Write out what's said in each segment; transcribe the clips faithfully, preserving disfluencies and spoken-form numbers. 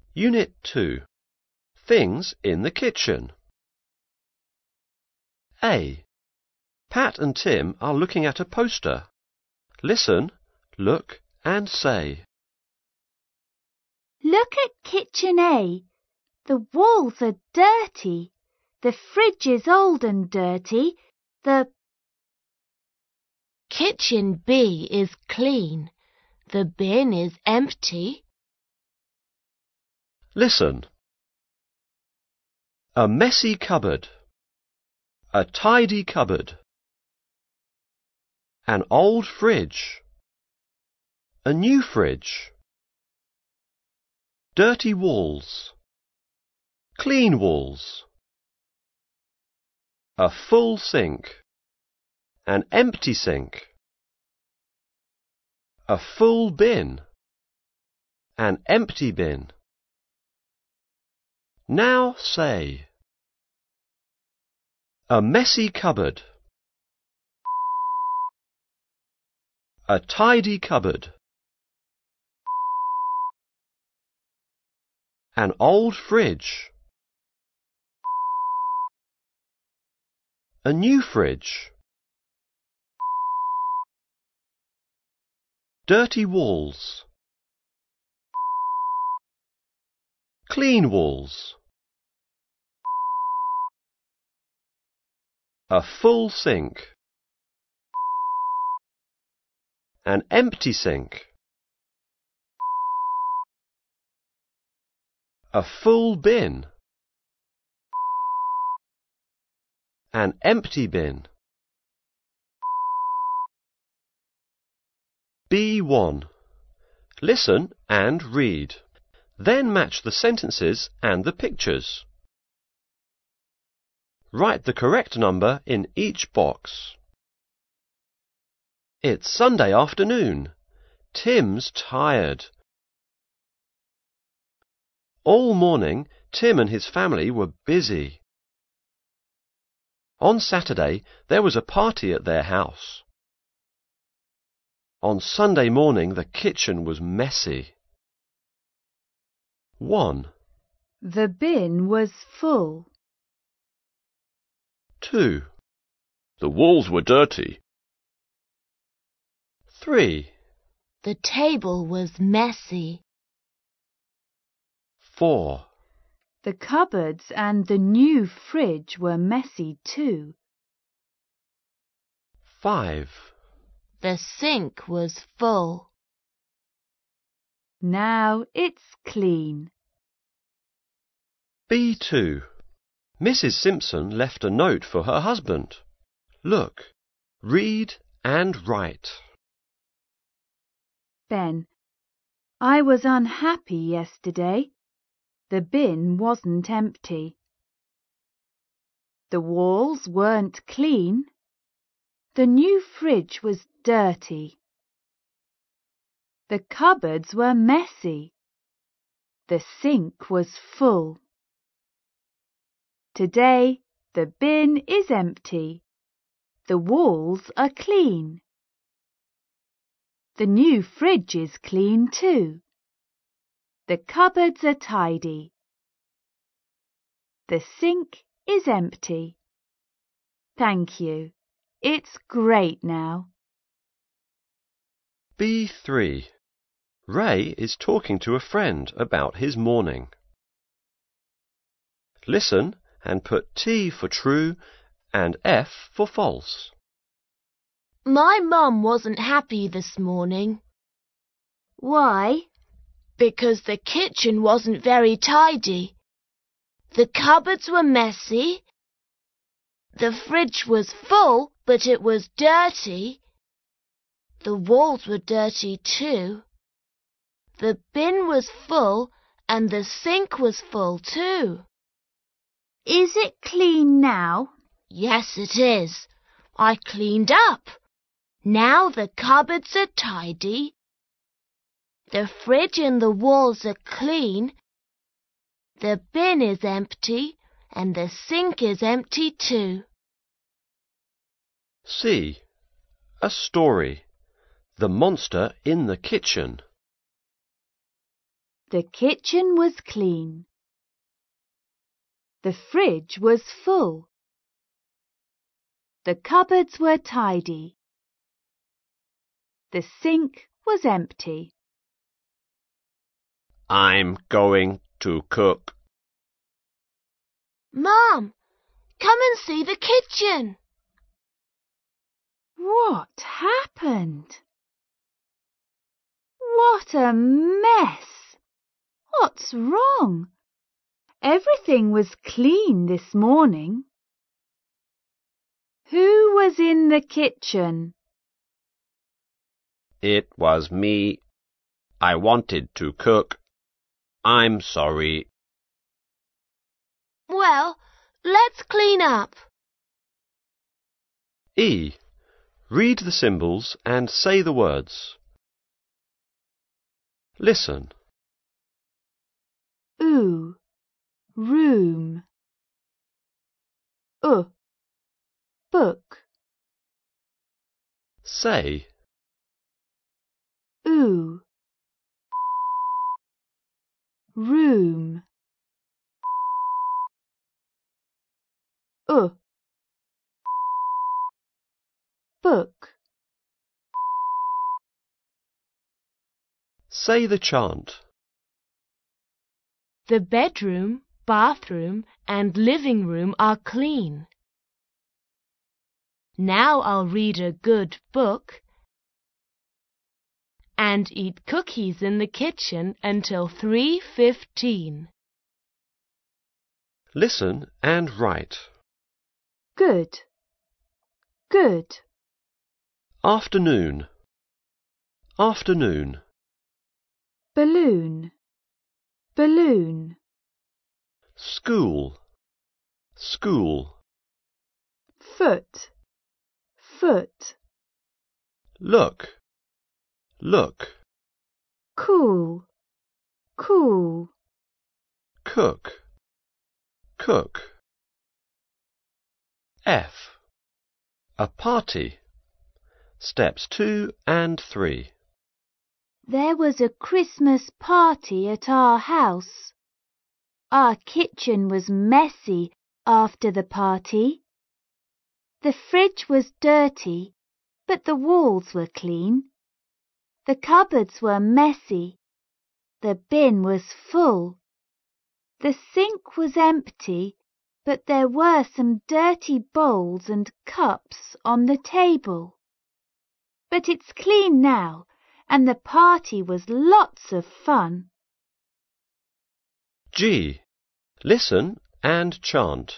Unit two. Things in the kitchen. A. Pat and Tim are looking at a poster. Listen, look and say. Look at kitchen A. The walls are dirty. The fridge is old and dirty. The Kitchen B is clean. The bin is empty. Listen. A messy cupboard. A tidy cupboard. An old fridge. A new fridge. Dirty walls. Clean walls. A full sink. An empty sink. A full bin. An empty bin. Now say. A messy cupboard. A tidy cupboard. An old fridge. A new fridge. Dirty walls. Clean walls. A full sink. An empty sink. A full bin. An empty bin. B one. Listen and read. Then match the sentences and the pictures. Write the correct number in each box. It's Sunday afternoon. Tim's tired. All morning, Tim and his family were busy. On Saturday, there was a party at their house. On Sunday morning, the kitchen was messy. one. The bin was full. two. The walls were dirty. three. The table was messy. four. The cupboards and the new fridge were messy too. five. The sink was full. Now it's clean. B two. Missus Simpson left a note for her husband. Look, read and write. Ben, I was unhappy yesterday. The bin wasn't empty. The walls weren't clean. The new fridge was dirty. The cupboards were messy. The sink was full. Today, the bin is empty. The walls are clean. The new fridge is clean too. The cupboards are tidy. The sink is empty. Thank you. It's great now. B three. Ray is talking to a friend about his morning. Listen and put T for true and F for false. My mum wasn't happy this morning. Why? Because the kitchen wasn't very tidy. The cupboards were messy. The fridge was full, but it was dirty. The walls were dirty too. The bin was full and the sink was full too. Is it clean now? Yes, it is. I cleaned up. Now the cupboards are tidy. The fridge and the walls are clean. The bin is empty and the sink is empty too. C. A story. The monster in the kitchen. The kitchen was clean. The fridge was full. The cupboards were tidy. The sink was empty. I'm going to cook. Mom, come and see the kitchen. What happened? What a mess! What's wrong? Everything was clean this morning. Who was in the kitchen? It was me. I wanted to cook. I'm sorry. Well, let's clean up. E. Read the symbols and say the words. Listen. Oo, room. U, book. Say. Oo, room. U, book. Say the chant. The bedroom, bathroom, and living room are clean. Now I'll read a good book and eat cookies in the kitchen until three fifteen. Listen and write. Good, good. Afternoon. Afternoon. Balloon, balloon. School. School. Foot, foot. Look. Look. Cool, cool. Cook. Cook. F. A party. Steps two and three. There was a Christmas party at our house. Our kitchen was messy after the party. The fridge was dirty, but the walls were clean. The cupboards were messy. The bin was full. The sink was empty, but there were some dirty bowls and cups on the table. But it's clean now, and the party was lots of fun. G. Listen and chant.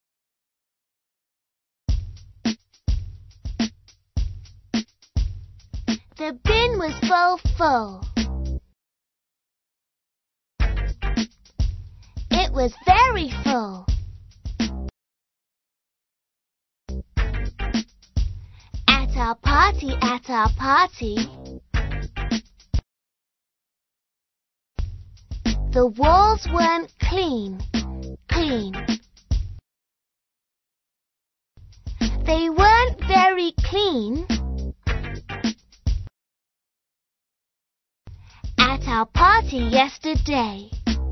The bin was full full. It was very full. At our party, at our party, the walls weren't clean, clean. They weren't very clean. At our party yesterday.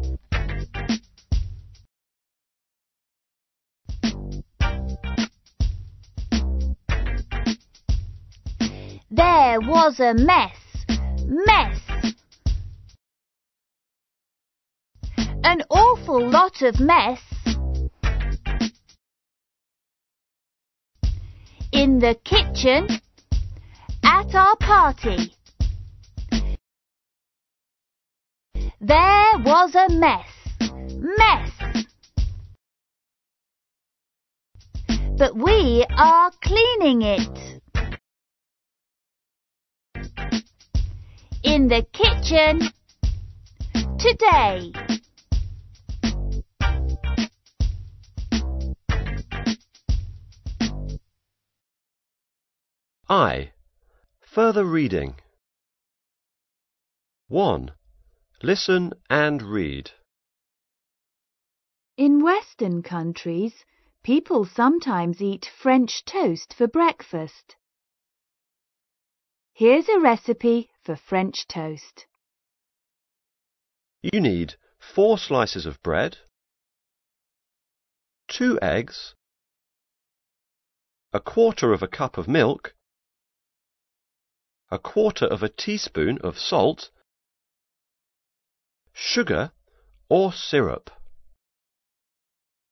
There was a mess, mess. An awful lot of mess. In the kitchen, at our party. There was a mess, mess. But we are cleaning it. In the kitchen, today. I. Further reading. one. Listen and read. In Western countries, people sometimes eat French toast for breakfast. Here's a recipe for French toast. You need four slices of bread, two eggs, a quarter of a cup of milk, a quarter of a teaspoon of salt, sugar or syrup.